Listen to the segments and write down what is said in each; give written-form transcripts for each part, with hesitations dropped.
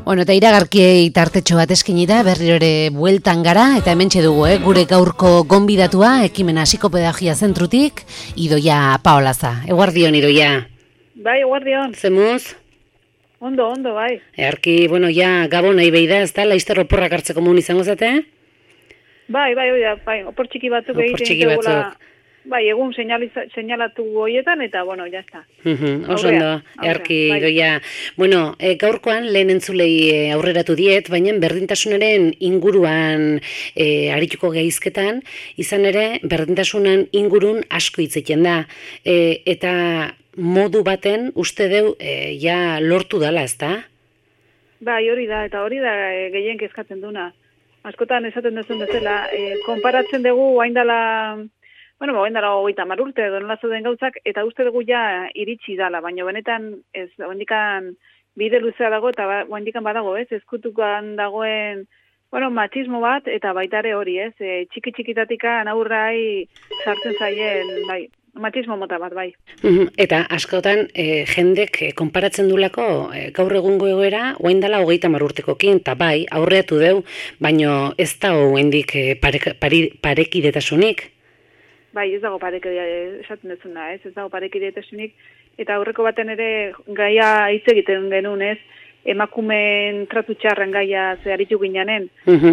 Bueno, eta iragarkiei tartetxo bat eskini da, berriro ere bueltan gara, eta hementxe dugu, gure gaurko gonbidatua, ekimena psikopedagogia zentrutik, Idoia Paolaza. Eguardion, Idoia. Bai, eguardion. Zemuz? Ondo, bai. Earki, bueno, ja, gabon nahi behi da, ez da, laizter oporrak hartzeko mun izango zate? Bai, opor txiki batzuk egiten dugula. Bai, egun seinalatu goietan, eta, bueno, jazta. Oso ondo, earki, Idoia. Bueno, gaurkoan lehen entzulei aurreratu diet, baina berdintasunaren inguruan arituko gehizketan, izan ere, berdintasunan ingurun asko hitz egiten da. Eta modu baten uste deu ja lortu dala, ez da? Bai, hori da gehien kezkatzen duna. Askotan esaten duzun bezala, konparatzen dugu haindala... Bueno, dara 30 urte edo nola zeuden gauzak, eta uste dugu ja iritsi dala, baina benetan ez, oendikan bide luzea dago, eta oendikan badago, ez, ezkutukan dagoen, bueno, machismo bat, eta baitare hori, ez, txiki-txikitatikan aurrai sartzen zaien, bai, machismo mota bat, bai. Eta askotan jendek konparatzen dulako gaur egungo egoera oain dela 30 urtekokin, eta bai, aurreatu deu, baina ez da oendik parekidetasunik. Bai, ez dago esaten dezuna, ez dago parekidetasunik, eta aurreko baten ere gaia hitz egiten genuen, ez, emakumeen tratu txarren gaia zeharitu gineanen.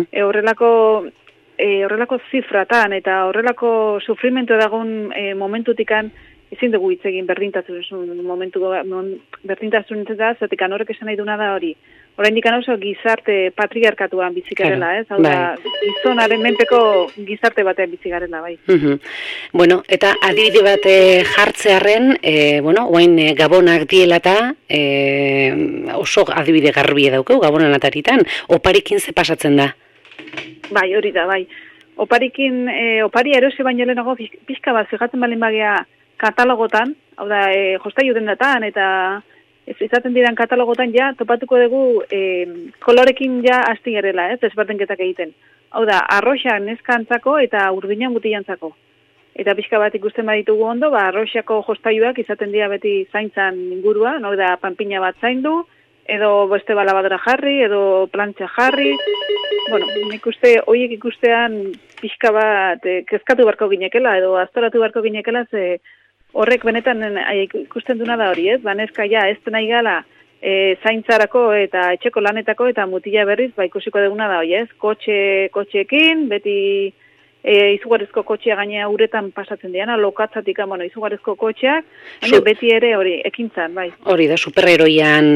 Horrelako zifratan eta horrelako sufrimentu dagoen momentutikan ezin dugu hitz egin berdintasun da, zatik horrek esan nahi duna da hori. Oraindik oso gizarte patriarkatuan bizigarela, ez? Hau da, gizonaren menpeko gizarte batean bizigarela, bai. Bueno, eta adibide bat jartzearen, oain gabonak dielata, oso adibide garbie daukeu, gabonan ataritan, oparikin ze pasatzen da? Bai, hori da, bai. Opari erose baino lehenago pixka bat fijatzen balen bagea katalogotan, hau da, jostaiu dendatan, eta ez izaten diran katalogotan ja, topatuko dugu kolorekin ja hasti garela, ez, ezberdenketak egiten. Hau da, arroxa neskantzako eta urdinan gutiantzako. Eta pixka bat ikusten baditugu ondo, arroxako jostaiuak izaten dira beti zaintzan ingurua, hau da, panpina bat zaindu, edo beste balabadora jarri, edo plantxa jarri. Bueno, nik uste, horiek ikustean pixka bat kezkatu barko ginekela, edo aztoratu barko ginekela, ze horrek benetan ikusten duna da hori, ez? Baneska ja, ez nahi gala zaintzarako eta etxeko lanetako eta mutila berriz, ikusiko duguna da hori, ez? Kotxeekin, beti izugarrizko kotxea gainea uretan pasatzen diana, lokatzatik, izugarrizko kotxeak, beti ere hori, ekintzan, bai. Hori da, superheroian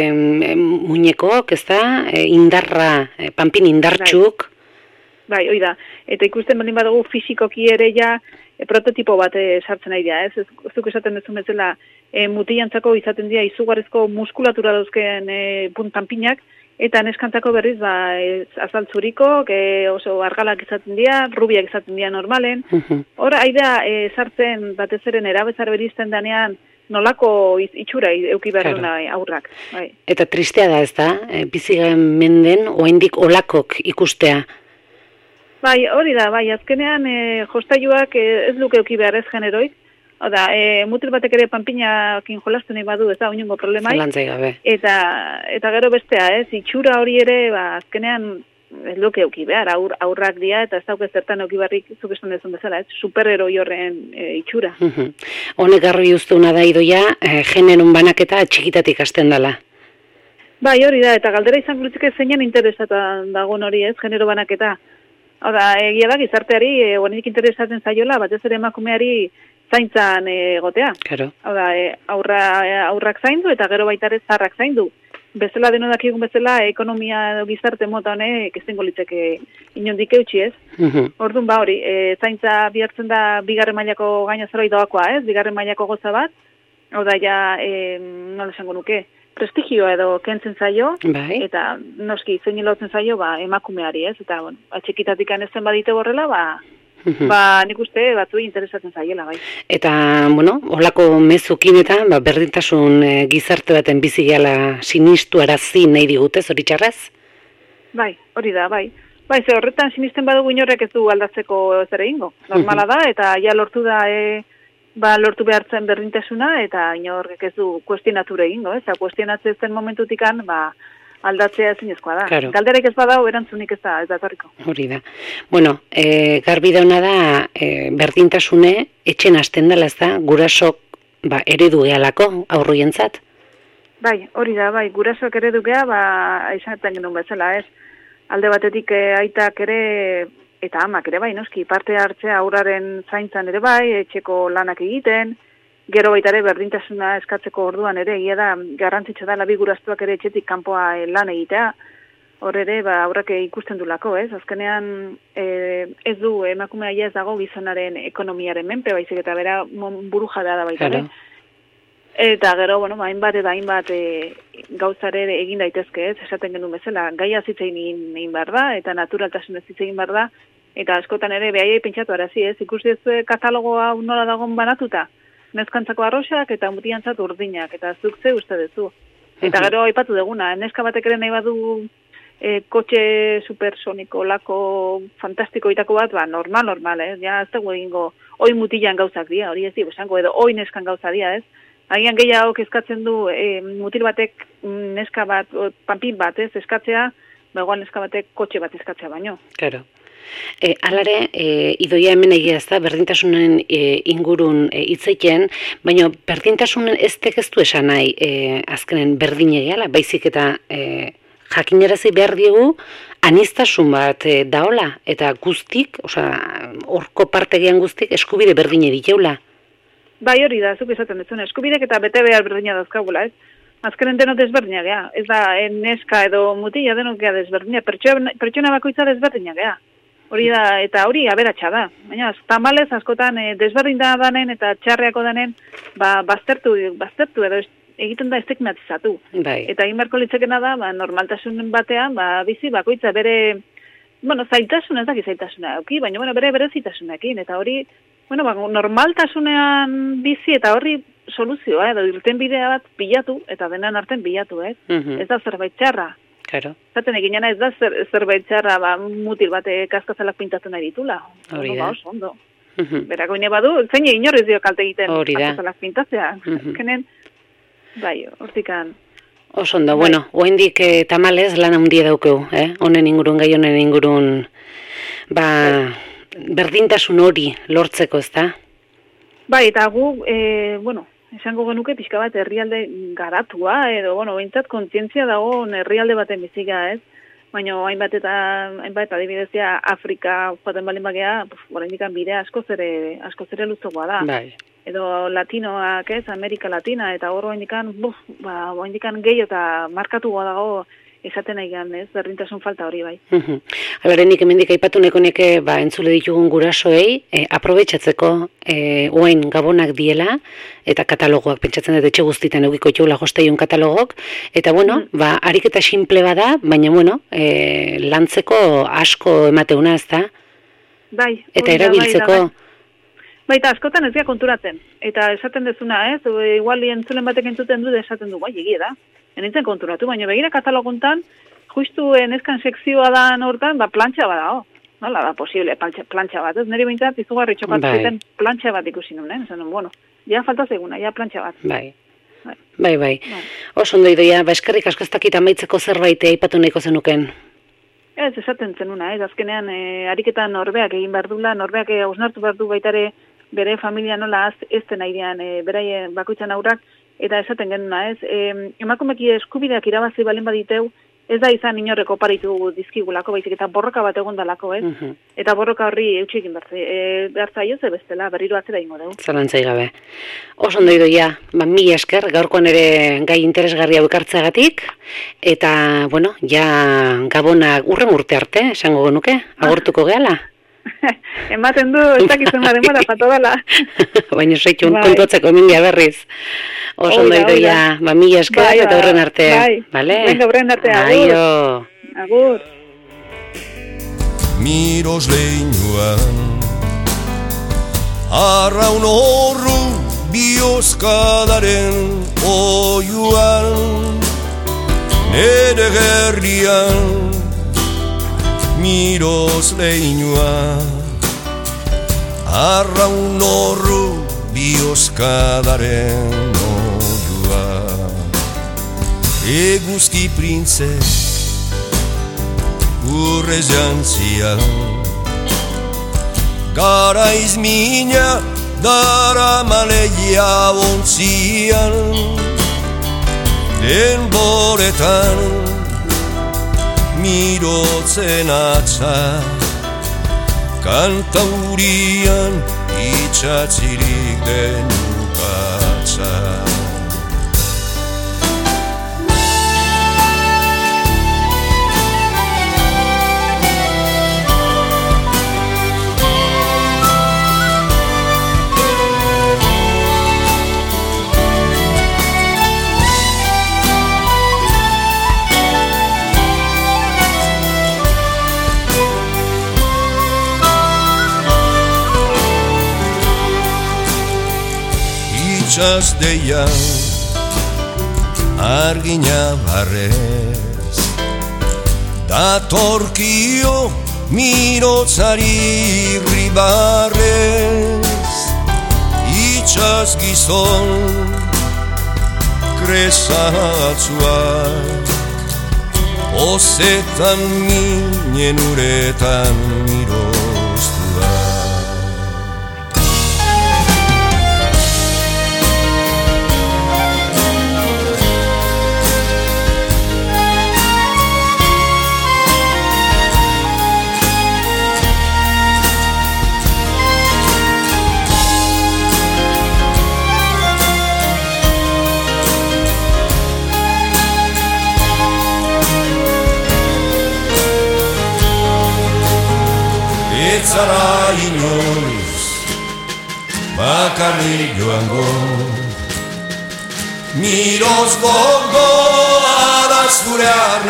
muñekok, ez da? Indarra, panpin indartxuk. Bai, hori da. Eta ikusten baldin badugu fisikoki ere ja prototipo bat sartzen nahi da, ez? Zuk esaten duzun bezala mutilantzako izaten dira izugarrizko muskulatura dauzken panpinak, eta neskantzako berriz azaltzuriko, oso argalak izaten dira, rubiak izaten dira normalen. Hor, aida sartzen batez eren erabezar berizten danean nolako itxura euki behar duna aurrak. Eta tristea da, ez da? Bizigan menden, oendik olakok ikustea. Bai, hori da, azkenean jostaiuak ez luke euki behar ez generoik. Oda, mutil batek ere panpinakin jolasten nahi badu, ez da, oinungo problemai. Zalantzai gabe. Eta gero bestea, ez, itxura hori ere, azkenean ez luke euki behar, aurrak dira, eta ez dauke zertan euki barrik zuk esan dezun bezala, ez, superheroi horren itxura. Honek garbi ustuna da, Idoia, generun banaketa txikitatik hasten dela. Bai, hori da, eta galdera izan glutzike zeinen interesatan dagoen hori, ez, genero banaketa. Hora, egia da, gizarteari, guanetik interesatzen zaiola, batez ere emakumeari zaintzan egotea. Claro. Hora, aurrak zaindu eta gero baitare zarrak zaindu. Bezala denodak egun bezala, ekonomia edo gizarte mota honek ez dengo litzeke inondik eutxi, ez? Orduan, hori, zaintza bihartzen da bigarren mailako gaina zerbait doakoa, ez? Bigarren mailako goza bat, hau da, ja, nola esango nuke, prestigioa edo kentzen zaio, eta noski zein lotzen zaio emakumeari, ez? Eta, atxikitatik anezen badite borrela, nik uste batzuei interesatzen zaiela, bai. Eta, holako mezukin eta berdintasun gizarte baten bizi gala sinistu arazi nahi digute, zoritxarraz? Bai, hori da, bai. Bai, ze horretan sinisten badugu inorrek ez du aldatzeko zer egingo. Normala da, eta ja lortu da lortu behartzen berdintasuna, eta inorrek ez du kuestionature egingo, ez? Kuestionatzen zen momentutikan, aldatzea ezinezkoa da. Claro. Galderik ez badau, erantzunik ez da etorriko. Hori da. Bueno, garbi dauna da, berdintasune, etxen hasten dela, ez da, gurasok eredu gehalako aurruientzat? Bai, hori da, bai, gurasoak eredu geha, esaten genuen bezala, ez? Alde batetik aitak ere, eta amak ere bai, noski, parte hartzea aurraren zaintzan ere bai, etxeko lanak egiten, gero baita ere berdintasuna eskatzeko orduan ere, egia da, garrantzitsua da, labi gurastuak ere etxetik kanpoa lan egitea, hor ere, aurrak ikusten du lako, ez? Azkenean, ez du, emakumea ez dago gizonaren ekonomiaren menpe, baizik eta bera buru jabea da baita ere. Eta gero, bueno, hainbat gauzare egin daitezke, ez? Esaten genuen bezala, gaia zitzein egin behar da, eta naturaltasun ez zitzein behar da, eta askotan ere behaiei pentsatu arazi, ez? Ikusi ez katalogoa nola dagoen banatuta, neskantzako arroxak eta mutiantzat urdinak, eta zuk ze uste duzu. Eta gero aipatu deguna, neska batek ere nahi badu kotxe supersoniko lako fantastiko itako bat, normal, ez? Ja, ez dugu egingo, oi mutilan gauzak dira, hori ez di, esango edo, oi neskan gauza dira, ez? Agian gehiago eskatzen du mutil batek neska bat, panpin bat, ez, eskatzea, igual neska batek kotxe bat eskatzea baino. Claro. Alare, idoia hemen egia ez da, berdintasunen ingurun hitzeiten, baina berdintasunen ez tekeztu esan nahi azkenen berdin egiala, baizik eta jakinarazi behar diegu aniztasun bat daola, eta guztik, horko partegian guztik eskubide berdine diteula. Bai, hori da, zuk esaten dezuna, eskubidek eta bete behar berdina dauzkagula, ez? Azkenen denot desberdina gea, ez da neska edo mutila denot gea desberdina, pertsona bakoitza desberdina gea. Hori da, eta hori aberatsa da. Baina, tamalez askotan desberdin da danen eta txarreako danen, baztertu edo egiten da estigmatizatu. Bai. Eta egin beharko litzekena da, normaltasunen batean, bizi bakoitza bere, zailtasuna ez daki zailtasuna euki, baina bere berezitasunekin, eta hori, normaltasunean bizi eta horri soluzioa, edo irten bidea bat bilatu, eta denan arten bilatu, ez? Ez da zerbait txarra. Claro. Zaten eginena ez da zerbait txarra, mutil bate kaskazalak pintatu nahi ditula. Hori da. Ondo. Berako ine badu, zein inorrez dio kalte egiten kaskazalak pintatzea. Azkenen, bai, hortikan. Osondo, bueno, oendik tamalez lan handia daukeu, honen ingurun, gai honen ingurun, berdintasun hori lortzeko, ez da? Bai, eta gu, esango genuke pixka bat herrialde garatua, edo, behintzat kontzientzia dago herrialde baten biziga, ez? Baina hainbat adibidezia Afrika joaten balin bagea, oraindikan bidea askoz ere luzogoa da. Bai. Edo latinoak, ez, Amerika Latina, eta hor oraindikan gehiago eta markatugoa dago esaten nahian, ez, berdintasun falta hori bai. Alare nik hemendik aipatu neko neke, entzule ditugun gurasoei, aprobetxatzeko oain gabonak diela, eta katalogoak, pentsatzen dut etxe guztitan eukiko itxula josteion katalogok, eta ariketa simple bada, baina lantzeko asko emateuna, ez da? Bai. Eta erabiltzeko. Bai, eta askotan ez dira konturatzen. Eta esaten dezuna, ez, igual entzulen batek entzuten du, esaten du, bai, egia da. Nintzen konturatu, baina begira kataloguntan, justu neskan sekzioa da hortan, plantxa bat dago. Nola da posible, plantxa bat. Ez nire bintzat, izugarri txokatzen plantxa bat ikusi nuen, esan ja falta zeguna, ja plantxa bat. Bai. Oso ondo idoia, eskerrik asko ez dakit amaitzeko zerbait aipatu nahiko zenuken. Ez, esaten zenuna, ez, azkenean ariketan norbeak egin behar dula, norbeak hausnartu behar du baitare bere familia nola ez den airean, beraien bakoitzan aurrak, eta esaten genuna, ez, emakumeki eskubideak irabazi balen baditeu, ez da izan inorreko oparitu dizkigulako, baizik eta borroka bat egon dalako, ez? Eta borroka horri eutxekin behar zaio, ze bestela, berriro atzera ingo dugu. Zalantzai gabe. Oso ondo idoia, mila esker, gaurkoan ere gai interesgarria bukartzeagatik, eta, ja gabonak urren urte arte, esango genuke, agurtuko gehala. Ematen du, ez dakitzen demora, pato dela. Baina zeitun kontuatzeko emindia berriz. Oso ondo idoia, mila esker, eta urren arte. Venga, urren arte, agur. Agur. Miros leinuan arraun horru bihozkadaren oiuan nere gerrian miros leinua arraun horru bihozkadaren oiua eguzki printze urrez jantzia, garaiz mina dara maleia ontzian, denboretan mirotzen atza, kantaurian itxatzirik den ukatza. Itxas deian argina barrez, datorkio mirotzari ribarrez. Itxas gizon kresatzuak, ozetan minen uretan miroztuak. Zara inoiz bakarrik joango, miroz gogoa da zure arna.